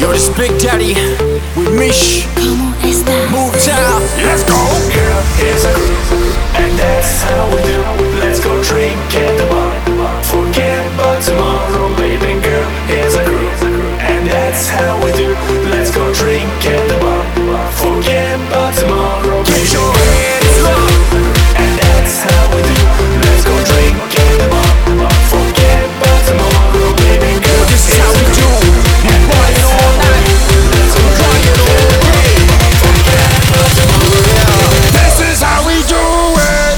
Yo, this Big Daddy with Mish. ¿Cómo estás? Move town, let's go. Girl, here's a groove, and that's how we do. Let's go drink at the bar. Forget about tomorrow, baby girl. Here's a groove, and that's how we do. Let's go drink at the bar. Forget about tomorrow, baby Get your girl. hands up. And that's how we do. Let's go drink at the bar. Forget about tomorrow, baby girl. This is how we do. We party all night. Let's go drink at the bar. Forget about tomorrow. This is how we do it.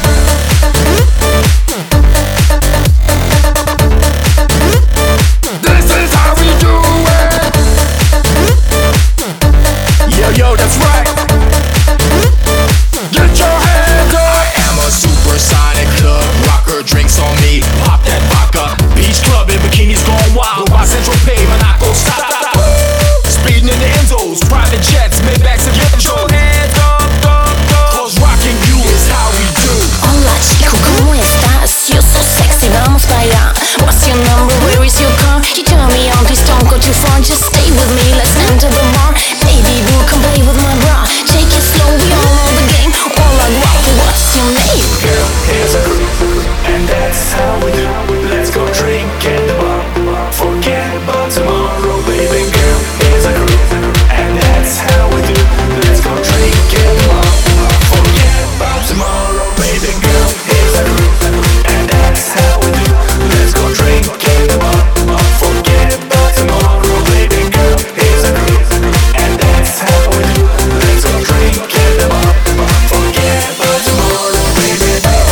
This is how we do it. Yo, that's right. Get your hands up. I am a supersonic club rocker. Drinks on me. Pop that vodka. Beach club in bikinis going wild. Go by Central Pay, Monaco, stop. Speeding in the Enzos, private jets, Maybachs and get your hands up. Cause rocking you is how we do. Hola chico, ¿cómo estás? You're so sexy, vamos para allá. What's your number? Where is your car? You turn me on, please don't go too far. Just stay with me, let's enter the bar. Baby boo, come play with my bra. Take it slow, we all know the game. Hola guapo, what's your name? Girl, here's a groove, and that's how we do. Let's go drink at the bar. Forget about tomorrow, baby girl. Here's a groove, and that's how we do. Let's go drink at the bar. Forget about tomorrow, baby girl. Here's a groove, and that's how we do. Let's go drink at the bar. Forget about tomorrow, baby girl. Here's a groove, and that's how we do. Let's go drink at the bar. Forget about tomorrow, baby.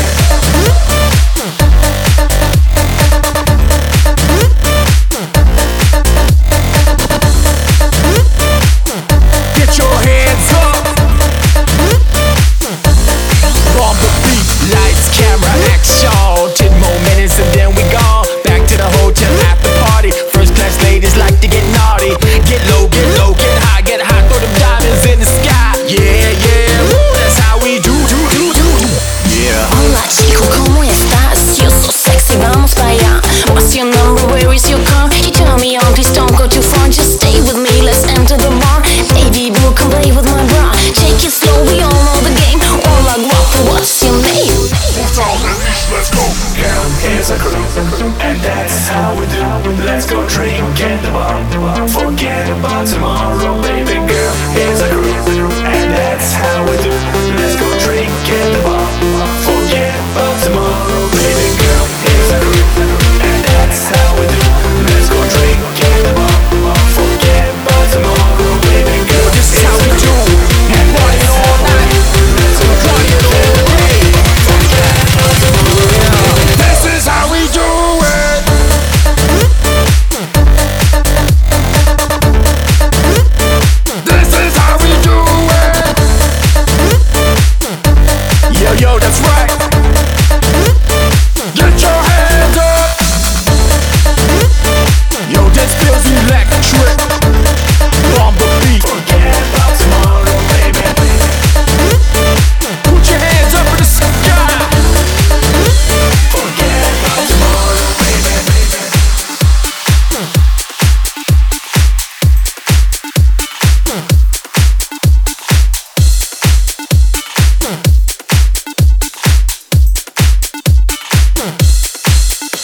Get your hands up. On the beat, lights, camera, action. 10 more minutes and then we gone. Back to the hotel after party. First class ladies like to get naughty. Get low, get high, throw them diamonds in the sky. Yeah, woo, that's how we do. Yeah. Hola chico, ¿cómo estás? You're so sexy, vamos para allá. What's your number? Where is your car? You turn me on, please don't go too far. Just stay with me, let's enter the bar. Baby boo, come play with my bra. Take it slow, we all know the game. Hola guapo, what's your name? Let's go. Girl, here's a groove, and that's how we do. Let's go drink at the bar. Forget about tomorrow, baby girl. Here's a groove, and that's how we do.